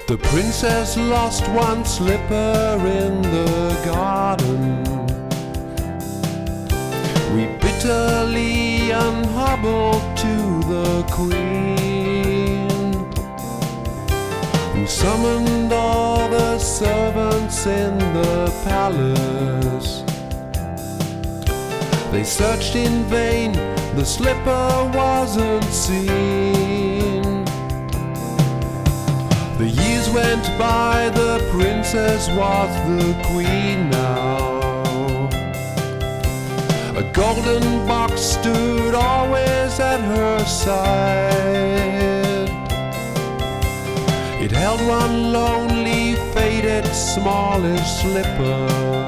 The princess lost one slipper in the garden. We bitterly unhobbled to the queen, who summoned all the servants in the palace. They searched in vain, the slipper wasn't seen. The years went by, the princess was the queen now. A golden box stood always at her side. It held one lonely, faded, smallish slipper,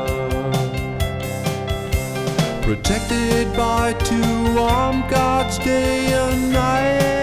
protected by two armed guards day and night.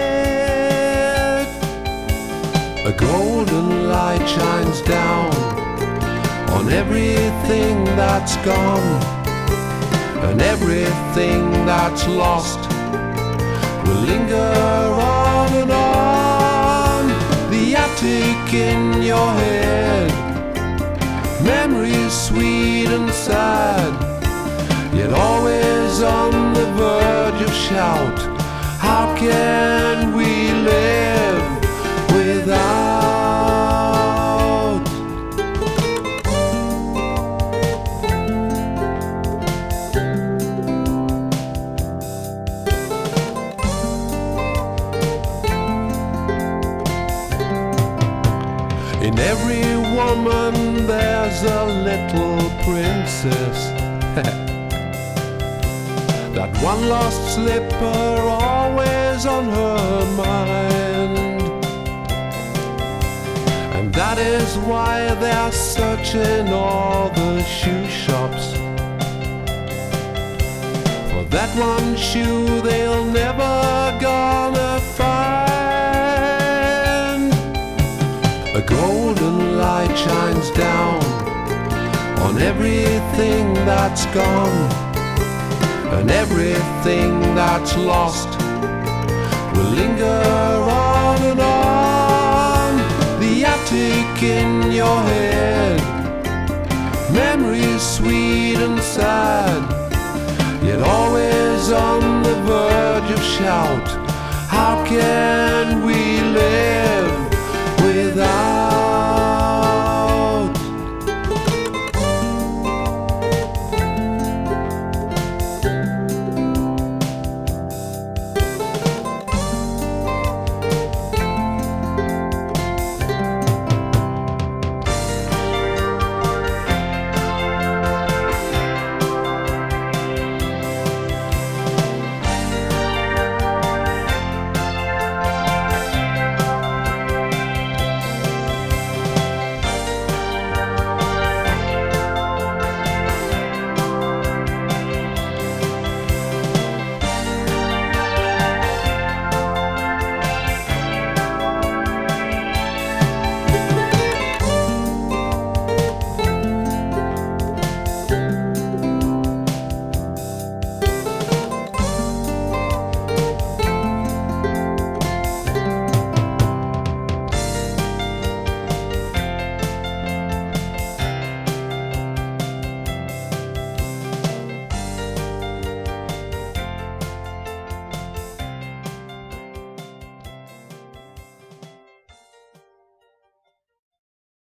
A golden light shines down on everything that's gone, and everything that's lost will linger on and on. The attic in your head, memories sweet and sad, yet always on the verge of shout. How can we live without? In every woman there's a little princess. That one lost slipper always on her mind. And that is why they're searching all the shoe shops for that one shoe they'll never gonna find. A golden light shines down on everything that's gone, and everything that's lost will linger on and on. The attic in your head, memories sweet and sad, yet always on the verge of shout. How can we